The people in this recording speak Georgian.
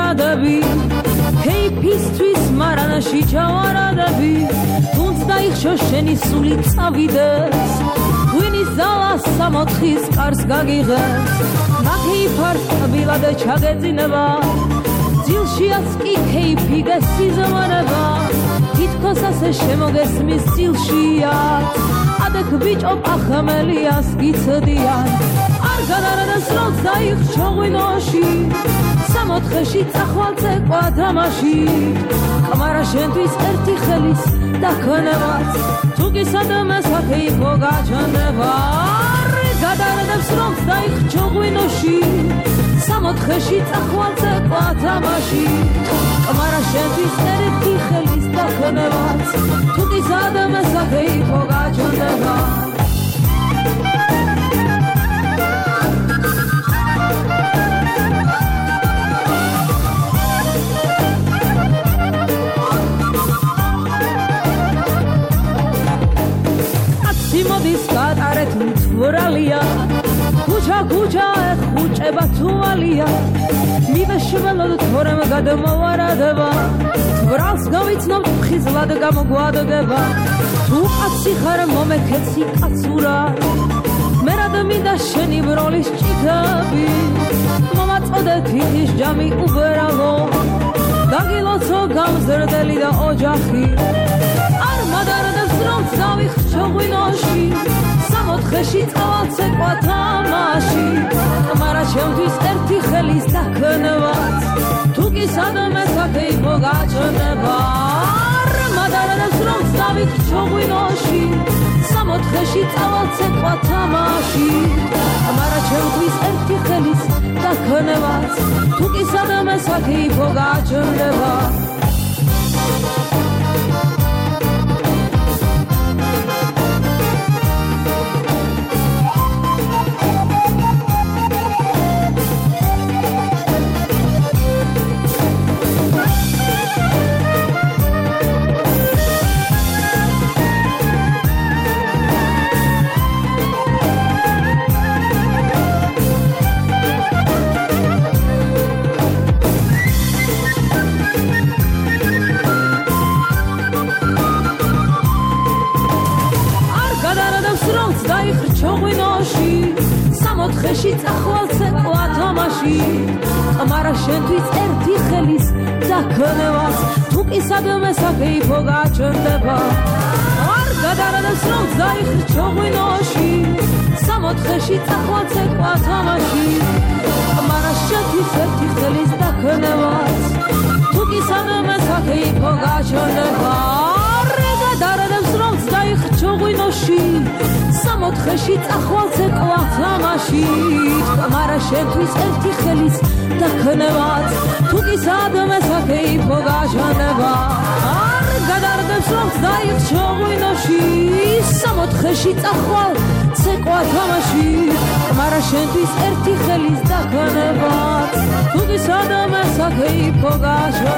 ვარადები кейფისთვის მარანაში ჩავარადები თუნც დაიხშო შენი სული წავიდეს ღვინის ძალა სამოთხის კარს გაგიღებს ნაკეიფარს ტბილად ჩაგეძინება ძილშიაც კი кейფი გესიზმრება თითქოს ასე შემოგესმის ძილშიაც ადექ ბიჭო პახამელიას გიცდიან არ გადარადეს რომ დაიხშო ღვინოში სამოთხეში წახვალ ცეკვა დრამაში კამარა შენთვის ერთი ხელის დაქნევაც თუ კი სადმე საკეიფო გაჩნდება არ გადარადებს რომ დაიხშო ღვინოში სამოთხეში წახვალ ცეკვა დრამაში კამარა შენთვის ერთი ხელის დაქნევაც თუ კი სადმე საკეიფო გაჩნდება მოდის გატარეთ მთვრალია ქუჩა ქუჩა ეხუჭება თვალია მივეშველოდ თორემ გადმოვარადება თვრალს გავიცნობ ხიზლად გამოგვადგება თუ კაცი ხარ მომექეცი კაცურა მე რა მინდა შენი ბროლის ჭიქები მომაწოდე თიხის ჯამი უბრალო დაგილოცო გამზრდელი და ოჯახი არ მადარდებს რომ დავიხჩო ღვინოში სამოთხეში წავაცეკვა თამაში კამარა ჩემთვის ერთი ხელის დაქნევაც თუ კი სადმე საკეიფო გაჩნდება არ მადარდებს რომ დავიხჩო ღვინოში სამოთხეში წავაცეკვა თამაში კამარა ჩემთვის ერთი ხელის დაქნევაც თუ კი სადმე საკეიფო გაჩნდება სამოთხეში წახვალ ცეკვა თამაში კამარა შენთვის ერთი ხელის დაქნევაც თუ კი სადმე საკეიფო გაჩნდება არ გადარადებს რომ დაიხრჩო ღვინოში სამოთხეში წახვალ ცეკვა თამაში კამარა შენთვის ერთი ხელის დაქნევაც თუ კი სადმე საკეიფო გაჩნდება არ გადარადებს რომ დაიხრჩო ღვინოში სამოთხეში წახვალ ცეკვა თამაში კამარა შენთვის ერთი ხელის დაქნევაც თუ კი სადმე საკეიფო გაჩნდება არ გადარდებს რომ დაიხშო ღვინოში სამოთხეში წახვალ ცეკვა თამაში კამარა შენთვის ერთი ხელის დაქნევაც თუ კი სადმე საკეიფო გაჩნდება